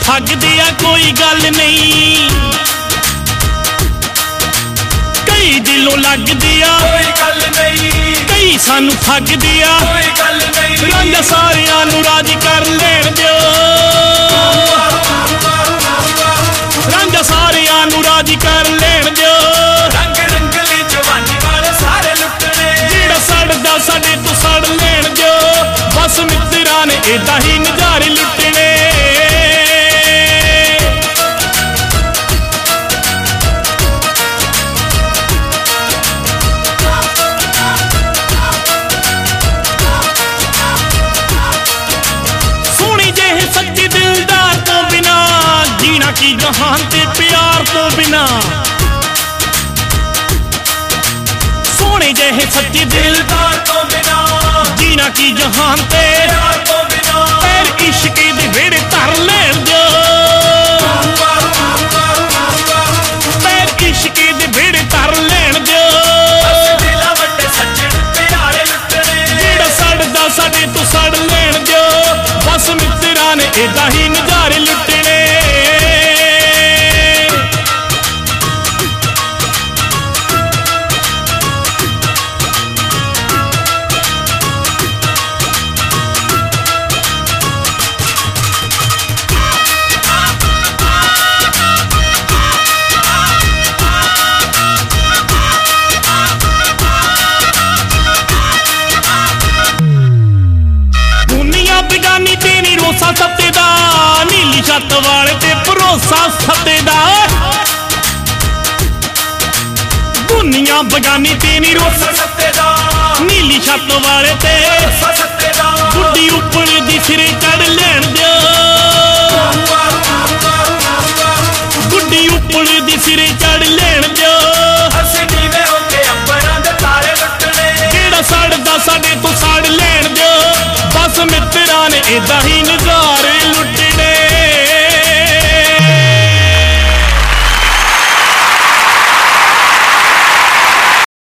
ठगदे आ कोई गल नहीं, कई दिलों लगदे आ कोई गल नहीं, कई सानू ठगदे आ कोई गल नहीं। रांझा सारियां नू राजी कर लेण दिओ, रांझा सारियां नू राजी कर लेण दिओ। रंग रंगली जवानी वाले सारे लुटने, जेड़ा सड़दा साडे तो सड़ लेण दिओ। बस मित्तरां ने इदां ही नज़ारे लुटने। सच्चे दिलदार तो बिना जीना की जहान ते प्यार तो बिना, सोने जहे सच्चे दिलदार तो बिना जीना की जहान ते प्यार तो बिना। पैर इश्क दे वेड़े धर लेण दिओ, पैर इश्क दे वेड़े धर लेण दिओ। दिला वड्डे सज्जण प्यारे लुटने, जेड़ा सड़दा साडे तो सड़ लेण दिओ। बस मित्तरां ने इदां ही नज़ारे लुटने। दुनिया बेगानी तेरी रोसा सत्ते दा, नीली छत वाले ते भरोसा सत्ते दा। दुनिया बेगानी तेरी रोसा सत्ते दा, नीली छत वाले ते भरोसा सत्ते दा। गुड्डी उप्पर दी सिरे चढ़ लेण दिओ, गुड्डी उप्पर दी सिरे चढ़ लेण दिओ। असीं नीवें हो के अंबरां दे तारे लुटने, जेड़ा सड़दा साडे तो सड़ लेण दिओ। बस मित्तरां ने इदां ही नज़ारे